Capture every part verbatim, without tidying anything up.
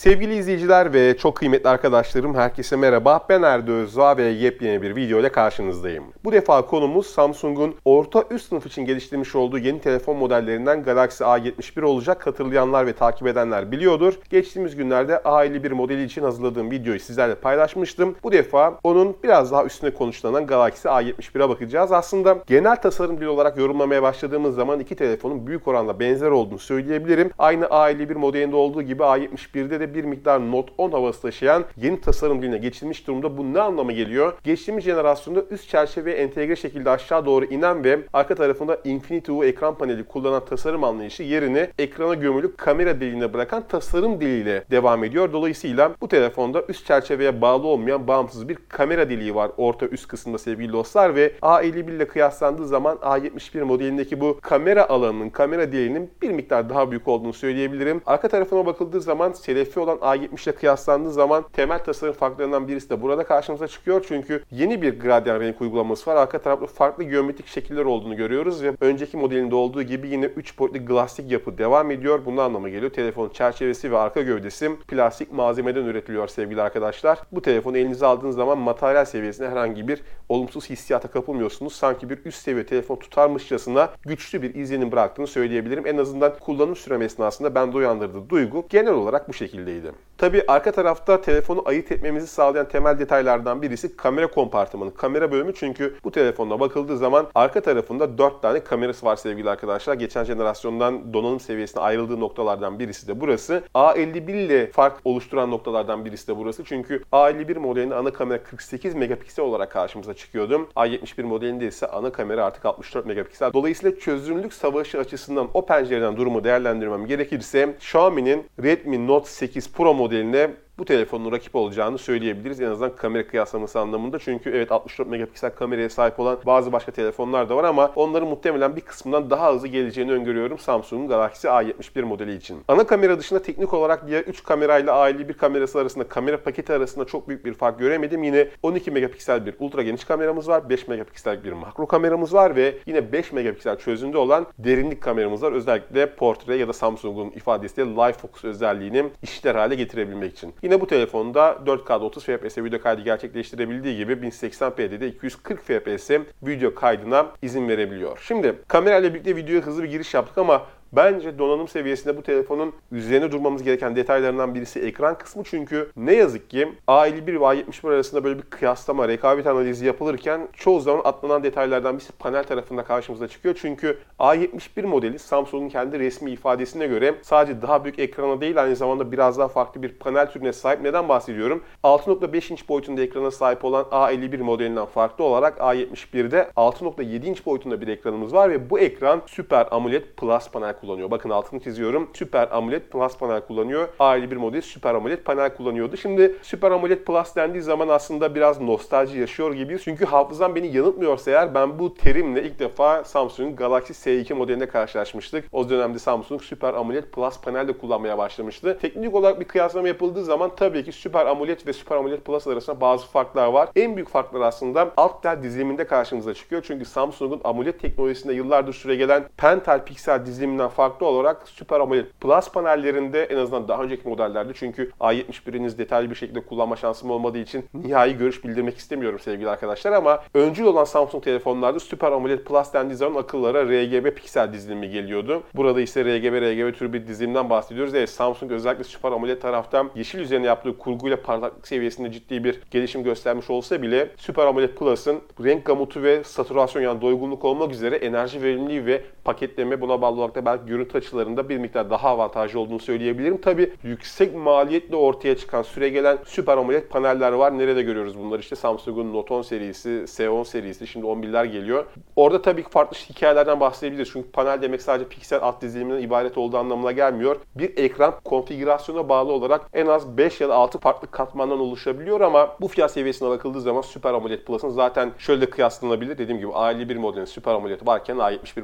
Sevgili izleyiciler ve çok kıymetli arkadaşlarım, herkese merhaba. Ben Erdo Özdağ ve yepyeni bir video ile karşınızdayım. Bu defa konumuz Samsung'un orta üst sınıf için geliştirmiş olduğu yeni telefon modellerinden Galaxy A yetmiş bir olacak. Hatırlayanlar ve takip edenler biliyordur. Geçtiğimiz günlerde A elli bir modeli için hazırladığım videoyu sizlerle paylaşmıştım. Bu defa onun biraz daha üstüne konuşlanan Galaxy A yetmiş bire bakacağız. Aslında genel tasarım dili olarak yorumlamaya başladığımız zaman iki telefonun büyük oranda benzer olduğunu söyleyebilirim. Aynı A elli bir modelinde olduğu gibi A yetmiş birde de bir miktar Note on havası taşıyan yeni tasarım diline geçilmiş durumda. Bu ne anlama geliyor? Geçtiğimiz jenerasyonda üst çerçeveye entegre şekilde aşağı doğru inen ve arka tarafında Infinity U ekran paneli kullanan tasarım anlayışı yerini ekrana gömülü kamera deliğine bırakan tasarım diliyle devam ediyor. Dolayısıyla bu telefonda üst çerçeveye bağlı olmayan bağımsız bir kamera deliği var orta üst kısımda sevgili dostlar ve A elli bir ile kıyaslandığı zaman A yetmiş bir modelindeki bu kamera alanının, kamera deliğinin bir miktar daha büyük olduğunu söyleyebilirim. Arka tarafına bakıldığı zaman selefi olan A yetmiş ile kıyaslandığı zaman temel tasarım farklarından birisi de burada karşımıza çıkıyor. Çünkü yeni bir gradyan renk uygulaması var. Arka tarafta farklı geometrik şekiller olduğunu görüyoruz ve önceki modelinde olduğu gibi yine üç boyutlu plastik yapı devam ediyor. Bu ne anlama geliyor? Telefonun çerçevesi ve arka gövdesi plastik malzemeden üretiliyor sevgili arkadaşlar. Bu telefonu elinize aldığınız zaman materyal seviyesinde herhangi bir olumsuz hissiyata kapılmıyorsunuz. Sanki bir üst seviye telefon tutarmışçasına güçlü bir izlenim bıraktığını söyleyebilirim. En azından kullanım sürem esnasında bende uyandırdığı duygu genel olarak bu şekildeydi. Tabii arka tarafta telefonu ayırt etmemizi sağlayan temel detaylardan birisi kamera kompartımanı, kamera bölümü. Çünkü bu telefonla bakıldığı zaman arka tarafında dört tane kamerası var sevgili arkadaşlar. Geçen jenerasyondan donanım seviyesine ayrıldığı noktalardan birisi de burası. A elli bir ile fark oluşturan noktalardan birisi de burası. Çünkü A elli bir modelinde ana kamera kırk sekiz megapiksel olarak karşımıza çıkıyordu. A yetmiş bir modelinde ise ana kamera artık altmış dört megapiksel. Dolayısıyla çözünürlük savaşı açısından o pencereden durumu değerlendirmem gerekirse Xiaomi'nin Redmi Note sekiz Pro modeline bu telefonun rakip olacağını söyleyebiliriz. En azından kamera kıyaslaması anlamında. Çünkü evet altmış dört megapiksel kameraya sahip olan bazı başka telefonlar da var ama onların muhtemelen bir kısmından daha hızlı geleceğini öngörüyorum Samsung'un Galaxy A yetmiş bir modeli için. Ana kamera dışında teknik olarak diğer üç kamerayla A elli bir kamerası arasında, kamera paketi arasında çok büyük bir fark göremedim. Yine on iki megapiksel bir ultra geniş kameramız var. beş megapiksel bir makro kameramız var ve yine beş megapiksel çözünürlüğü olan derinlik kameramız var. Özellikle portre ya da Samsung'un ifadesiyle Live Focus özelliğini işler hale getirebilmek için. Yine bu telefonda dört K'da otuz F P S video kaydı gerçekleştirebildiği gibi bin seksen p'de de iki yüz kırk F P S video kaydına izin verebiliyor. Şimdi kamerayla birlikte videoya hızlı bir giriş yaptık ama bence donanım seviyesinde bu telefonun üzerine durmamız gereken detaylarından birisi ekran kısmı. Çünkü ne yazık ki A elli bir ve A yetmiş bir arasında böyle bir kıyaslama, rekabet analizi yapılırken çoğu zaman atlanan detaylardan birisi panel tarafında karşımıza çıkıyor. Çünkü A yetmiş bir modeli Samsung'un kendi resmi ifadesine göre sadece daha büyük ekrana değil aynı zamanda biraz daha farklı bir panel türüne sahip. Neden bahsediyorum? altı nokta beş inç boyutunda ekrana sahip olan A elli bir modelinden farklı olarak A yetmiş birde altı nokta yedi inç boyutunda bir ekranımız var ve bu ekran Super AMOLED Plus panel kullanıyor. Bakın altını çiziyorum. Super AMOLED Plus panel kullanıyor. A elli bir modeli Super AMOLED panel kullanıyordu. Şimdi Super AMOLED Plus dendiği zaman aslında biraz nostalji yaşıyor gibiyiz. Çünkü hafızam beni yanıltmıyorsa eğer ben bu terimle ilk defa Samsung'un Galaxy S iki modelinde karşılaşmıştık. O dönemde Samsung Super AMOLED Plus panel de kullanmaya başlamıştı. Teknik olarak bir kıyaslama yapıldığı zaman tabii ki Super AMOLED ve Super AMOLED Plus arasında bazı farklar var. En büyük farklar aslında alt tel diziliminde karşımıza çıkıyor. Çünkü Samsung'un AMOLED teknolojisinde yıllardır süregelen pentel piksel diziliminden farklı olarak Super AMOLED Plus panellerinde en azından daha önceki modellerde çünkü A yetmiş biriniz detaylı bir şekilde kullanma şansım olmadığı için nihai görüş bildirmek istemiyorum sevgili arkadaşlar ama öncül olan Samsung telefonlarda Super AMOLED Plus dendiği zaman akıllara R G B piksel dizilimi geliyordu. Burada ise R G B R G B türü bir dizilimden bahsediyoruz. Evet, Samsung özellikle Super AMOLED taraftan yeşil üzerine yaptığı kurguyla parlaklık seviyesinde ciddi bir gelişim göstermiş olsa bile Super AMOLED Plus'ın renk gamutu ve saturasyon yani doygunluk olmak üzere enerji verimliliği ve paketleme buna bağlı olarak da belki görüntü açılarında bir miktar daha avantajlı olduğunu söyleyebilirim. Tabii yüksek maliyetle ortaya çıkan süregelen Super AMOLED paneller var. Nerede görüyoruz bunları? İşte Samsung'un Note on serisi, S on serisi, şimdi on birler geliyor. Orada tabii ki farklı hikayelerden bahsedebiliriz. Çünkü panel demek sadece piksel alt diziliminden ibaret olduğu anlamına gelmiyor. Bir ekran konfigürasyona bağlı olarak en az beş ya da altı farklı katmandan oluşabiliyor ama bu fiyat seviyesine bakıldığı zaman Super AMOLED Plus'ın zaten şöyle de kıyaslanabilir. Dediğim gibi A elli bir modelinin Super AMOLED varken A yetmiş bir modelinin ise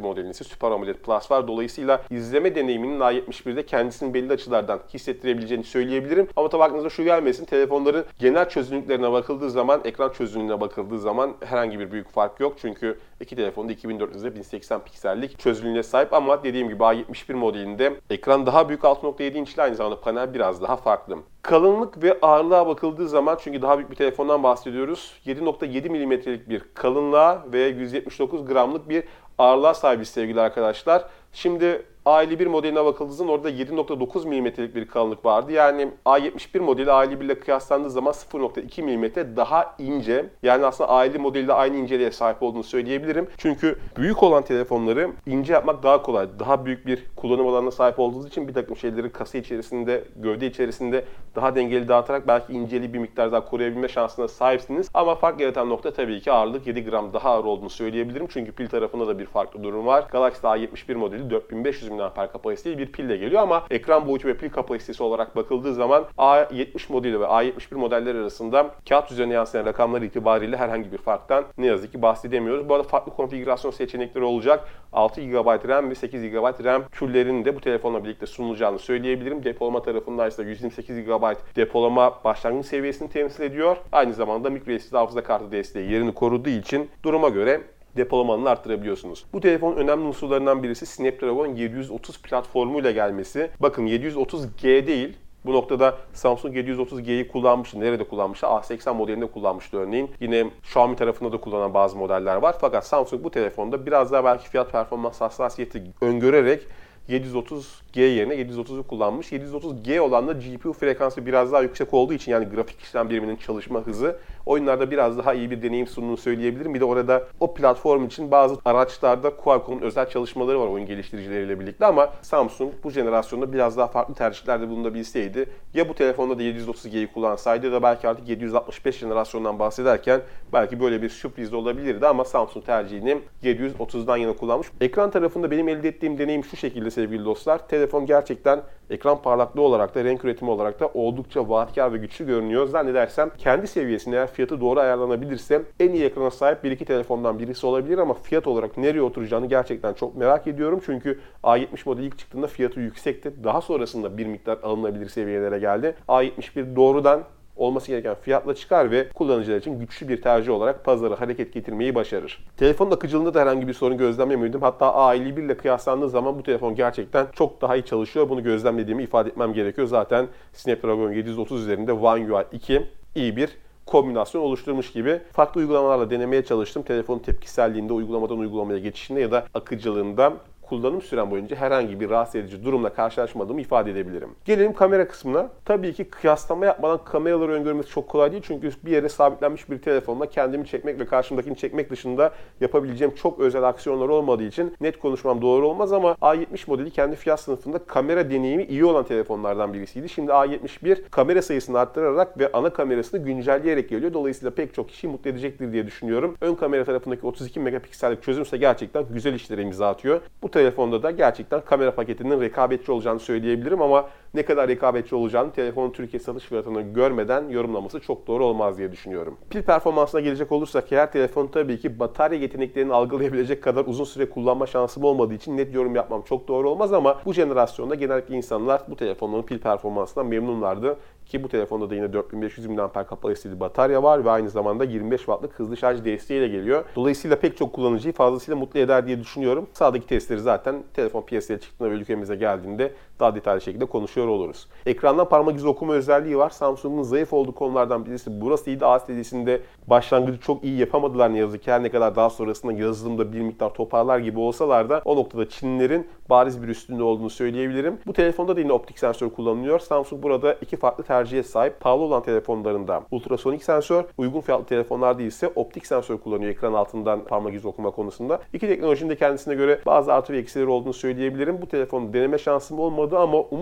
Super AMOLED Plus var. Dolayısıyla izleme deneyiminin A yetmiş birde kendisini belli açılardan hissettirebileceğini söyleyebilirim. Ama tabi aklınıza şu gelmesin. Telefonların genel çözünürlüklerine bakıldığı zaman, ekran çözünürlüğüne bakıldığı zaman herhangi bir büyük fark yok. Çünkü iki telefonda iki bin dört yüz bin seksen piksellik çözünürlüğe sahip ama dediğim gibi A yetmiş bir modelinde ekran daha büyük altı nokta yedi inçli, aynı zamanda panel biraz daha farklı. Kalınlık ve ağırlığa bakıldığı zaman, çünkü daha büyük bir telefondan bahsediyoruz, yedi nokta yedi milimetrelik bir kalınlığa ve yüz yetmiş dokuz gramlık bir ağırlığa sahibiz sevgili arkadaşlar. Şimdi A elli bir modeline bakıldığı zaman orada yedi nokta dokuz milimetrelik bir kalınlık vardı. Yani A yetmiş bir modeli A elli bir ile kıyaslandığı zaman sıfır nokta iki milimetre daha ince. Yani aslında A elli modeliyle aynı inceliğe sahip olduğunu söyleyebilirim. Çünkü büyük olan telefonları ince yapmak daha kolay. Daha büyük bir kullanım alanına sahip olduğunuz için bir takım şeyleri kasa içerisinde, gövde içerisinde daha dengeli dağıtarak belki inceliği bir miktar daha koruyabilme şansına sahipsiniz. Ama fark yaratan nokta tabii ki ağırlık yedi gram daha ağır olduğunu söyleyebilirim. Çünkü pil tarafında da bir farklı durum var. Galaxy A yetmiş bir modeli dört bin beş yüz miliamper kapasiteli bir pille geliyor ama ekran boyutu ve pil kapasitesi olarak bakıldığı zaman A yetmiş modeli ve A yetmiş bir modeller arasında kağıt üzerine yansıyan rakamlar itibariyle herhangi bir farktan ne yazık ki bahsedemiyoruz. Bu arada farklı konfigürasyon seçenekleri olacak. altı gigabayt RAM ve sekiz gigabayt RAM türlerinin de bu telefonla birlikte sunulacağını söyleyebilirim. Depolama tarafında ise yüz yirmi sekiz gigabayt depolama başlangıç seviyesini temsil ediyor. Aynı zamanda microSD hafıza kartı desteği yerini koruduğu için duruma göre depolamanını arttırabiliyorsunuz. Bu telefonun önemli unsurlarından birisi Snapdragon yedi yüz otuz platformuyla gelmesi. Bakın yedi yüz otuz G değil. Bu noktada Samsung yedi yüz otuz G'yi kullanmıştı. Nerede kullanmıştı? A seksen modelinde kullanmıştı örneğin. Yine Xiaomi tarafında da kullanan bazı modeller var. Fakat Samsung bu telefonda biraz daha belki fiyat performans hassasiyeti öngörerek yedi yüz otuz G yerine yedi yüz otuzu kullanmış. yedi yüz otuz G olan da G P U frekansı biraz daha yüksek olduğu için, yani grafik işlem biriminin çalışma hızı oyunlarda biraz daha iyi bir deneyim sunduğunu söyleyebilirim. Bir de orada o platform için bazı araçlarda Qualcomm'un özel çalışmaları var oyun geliştiricileriyle birlikte ama Samsung bu jenerasyonda biraz daha farklı tercihlerde bulunabilseydi, ya bu telefonda da yedi yüz otuz G'yi kullansaydı ya da belki artık yedi yüz altmış beş jenerasyondan bahsederken belki böyle bir sürpriz de olabilirdi ama Samsung tercihini yedi yüz otuzdan yana kullanmış. Ekran tarafında benim elde ettiğim deneyim şu şekilde sevgili dostlar. Telefon gerçekten ekran parlaklığı olarak da renk üretimi olarak da oldukça vaatkar ve güçlü görünüyor. Zannedersem kendi seviyesine eğer fiyatı doğru ayarlanabilirse en iyi ekrana sahip bir iki telefondan birisi olabilir ama fiyat olarak nereye oturacağını gerçekten çok merak ediyorum. Çünkü A yetmiş modeli ilk çıktığında fiyatı yüksekti. Daha sonrasında bir miktar alınabilir seviyelere geldi. A yetmiş bir doğrudan olması gereken fiyatla çıkar ve kullanıcılar için güçlü bir tercih olarak pazara hareket getirmeyi başarır. Telefonun akıcılığında da herhangi bir sorun gözlemlemiyordum. Hatta A elli bir ile kıyaslandığı zaman bu telefon gerçekten çok daha iyi çalışıyor. Bunu gözlemlediğimi ifade etmem gerekiyor. Zaten Snapdragon yedi yüz otuz üzerinde One U I iki iyi bir kombinasyon oluşturmuş gibi. Farklı uygulamalarla denemeye çalıştım. Telefonun tepkiselliğinde, uygulamadan uygulamaya geçişinde ya da akıcılığında kullanım süren boyunca herhangi bir rahatsız edici durumla karşılaşmadığımı ifade edebilirim. Gelelim kamera kısmına. Tabii ki kıyaslama yapmadan kameraları öngörmesi çok kolay değil. Çünkü bir yere sabitlenmiş bir telefonla kendimi çekmek ve karşımdakini çekmek dışında yapabileceğim çok özel aksiyonlar olmadığı için net konuşmam doğru olmaz ama A yetmiş modeli kendi fiyat sınıfında kamera deneyimi iyi olan telefonlardan birisiydi. Şimdi A yetmiş bir kamera sayısını arttırarak ve ana kamerasını güncelleyerek geliyor. Dolayısıyla pek çok kişiyi mutlu edecektir diye düşünüyorum. Ön kamera tarafındaki otuz iki megapiksellik çözümse gerçekten güzel işlere imza atıyor. Bu telefonda da gerçekten kamera paketinin rekabetçi olacağını söyleyebilirim ama ne kadar rekabetçi olacağını telefonun Türkiye satış fiyatını görmeden yorumlaması çok doğru olmaz diye düşünüyorum. Pil performansına gelecek olursak eğer, telefon tabii ki batarya yeteneklerini algılayabilecek kadar uzun süre kullanma şansım olmadığı için net yorum yapmam çok doğru olmaz ama bu jenerasyonda genellikle insanlar bu telefonların pil performansından memnunlardı. Ki bu telefonda da yine dört bin beş yüz miliamper kapasiteli batarya var ve aynı zamanda yirmi beş wattlık hızlı şarj desteğiyle geliyor. Dolayısıyla pek çok kullanıcıyı fazlasıyla mutlu eder diye düşünüyorum. Sağdaki testleri zaten telefon piyasaya çıktığında ve ülkemize geldiğinde daha detaylı şekilde konuşuyor oluruz. Ekrandan parmak izi okuma özelliği var. Samsung'un zayıf olduğu konulardan birisi burasıydı. A serisinde başlangıcı çok iyi yapamadılar ne yazık ki. Her ne kadar daha sonrasında yazılımda bir miktar toparlar gibi olsalar da o noktada Çinlilerin bariz bir üstünde olduğunu söyleyebilirim. Bu telefonda da yine optik sensör kullanılıyor. Samsung burada iki farklı tercihe sahip. Pahalı olan telefonlarında ultrasonik sensör, uygun fiyatlı telefonlarda ise optik sensör kullanıyor ekran altından parmak izi okuma konusunda. İki teknolojinin de kendisine göre bazı artı ve eksileri olduğunu söyleyebilirim. Bu telefonu deneme şansım olmadı ama umarım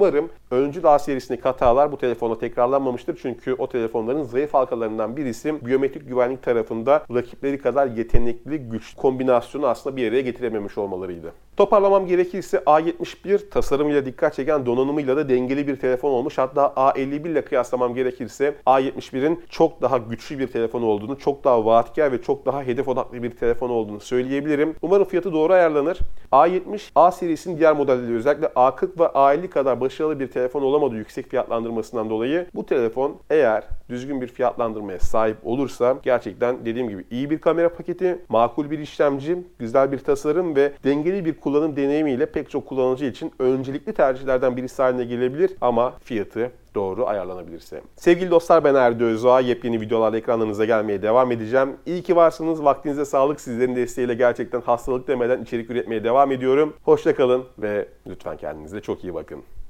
öncül A serisindeki hatalar bu telefonda tekrarlanmamıştır. Çünkü o telefonların zayıf halkalarından birisi biyometrik güvenlik tarafında rakipleri kadar yetenekli, güçlü kombinasyonu aslında bir araya getirememiş olmalarıydı. Toparlamam gerekirse A yetmiş bir tasarımıyla dikkat çeken donanımıyla da dengeli bir telefon olmuş. Hatta A elli bir ile kıyaslamam gerekirse A yetmiş birin çok daha güçlü bir telefon olduğunu, çok daha vaatkar ve çok daha hedef odaklı bir telefon olduğunu söyleyebilirim. Umarım fiyatı doğru ayarlanır. A yetmiş, A serisinin diğer modelleri özellikle A kırk ve A elli kadar başarılı bir telefon olamadı yüksek fiyatlandırmasından dolayı. Bu telefon eğer düzgün bir fiyatlandırmaya sahip olursa gerçekten dediğim gibi iyi bir kamera paketi, makul bir işlemci, güzel bir tasarım ve dengeli bir kullanım deneyimiyle pek çok kullanıcı için öncelikli tercihlerden birisi haline gelebilir ama fiyatı doğru ayarlanabilirse. Sevgili dostlar, ben Erdi Özdoğa. Yepyeni videolarla ekranlarınıza gelmeye devam edeceğim. İyi ki varsınız. Vaktinize sağlık. Sizlerin desteğiyle gerçekten hastalık demeden içerik üretmeye devam ediyorum. Hoşça kalın ve lütfen kendinize çok iyi bakın.